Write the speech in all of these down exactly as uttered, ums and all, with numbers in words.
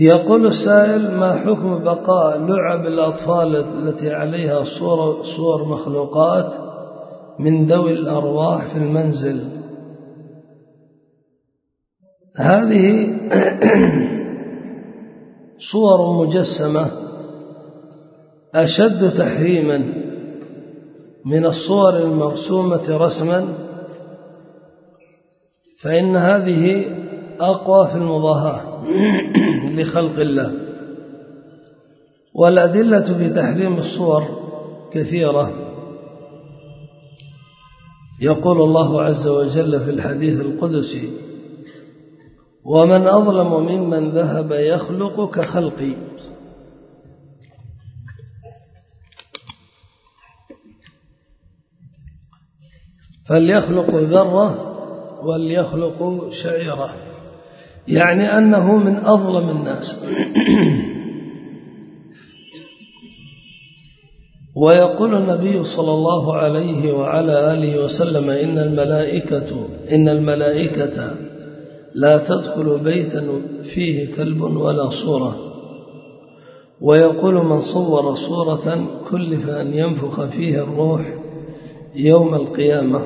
يقول السائل: ما حكم بقاء لعب الأطفال التي عليها صور, صور مخلوقات من ذوي الأرواح في المنزل؟ هذه صور مجسمة أشد تحريما من الصور المرسومة رسما، فإن هذه أقوى في المضاهاة لخلق الله. والأدلة في تحريم الصور كثيرة. يقول الله عز وجل في الحديث القدسي: ومن أظلم ممن ذهب يخلق كخلقي. فليخلق ذرة وليخلق شعيرة، يعني أنه من أظلم الناس. ويقول النبي صلى الله عليه وعلى آله وسلم: إن الملائكة إن الملائكة لا تدخل بيتا فيه كلب ولا صورة. ويقول: من صور صورة كلف أن ينفخ فيه الروح يوم القيامة.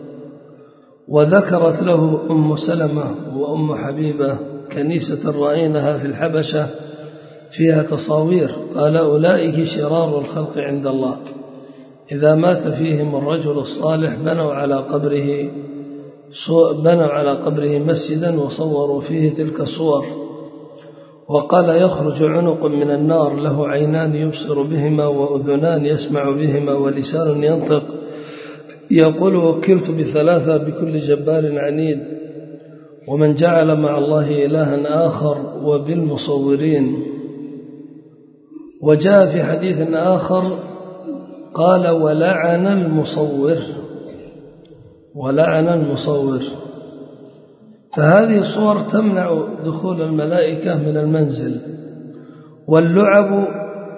وذكرت له أم سلمة وأم حبيبة كنيسة رأيناها في الحبشة فيها تصاوير، قال: أولئك شرار الخلق عند الله، إذا مات فيهم الرجل الصالح بنوا على قبره بنوا على قبره مسجدا وصوروا فيه تلك الصور. وقال: يخرج عنق من النار له عينان يبصر بهما وأذنان يسمع بهما ولسان ينطق، يقول: وكلت بثلاثة بكل جبار عنيد. ومن جعل مع الله إلها آخر وبالمصورين. وجاء في حديث آخر قال: ولعن المصور ولعن المصور. فهذه الصور تمنع دخول الملائكة من المنزل. واللعب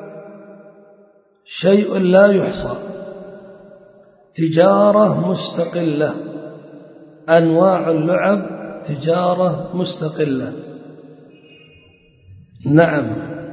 شيء لا يحصى، تجارة مستقلة، أنواع اللعب تجارة مستقلة. نعم.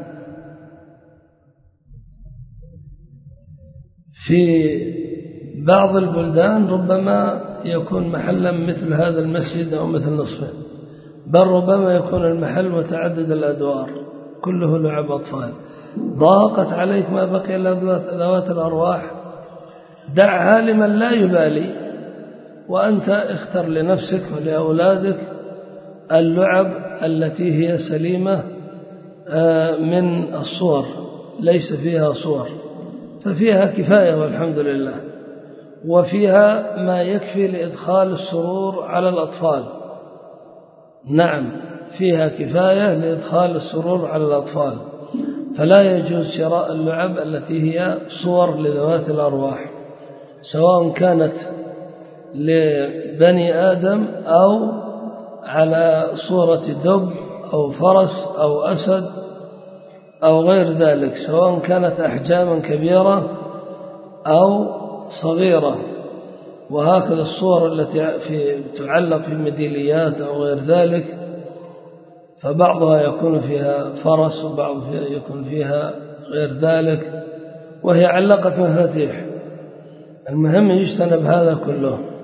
في بعض البلدان ربما يكون محلا مثل هذا المسجد أو مثل نصفه، بل ربما يكون المحل متعدد الأدوار كله لعب أطفال. ضاقت عليك ما بقي إلا ذوات الأرواح، دعها لمن لا يبالي، وأنت اختر لنفسك ولأولادك اللعب التي هي سليمة من الصور، ليس فيها صور، ففيها كفاية والحمد لله، وفيها ما يكفي لإدخال السرور على الأطفال. نعم، فيها كفاية لإدخال السرور على الأطفال، فلا يجوز شراء اللعب التي هي صور لذوات الأرواح، سواء كانت لبني آدم أو على صورة دب أو فرس أو أسد أو غير ذلك، سواء كانت أحجاما كبيرة أو صغيرة. وهكذا الصور التي في تعلق في الميداليات أو غير ذلك، فبعضها يكون فيها فرس وبعضها يكون فيها غير ذلك، وهي علقة مفاتيح. المهم يجتنب هذا كله.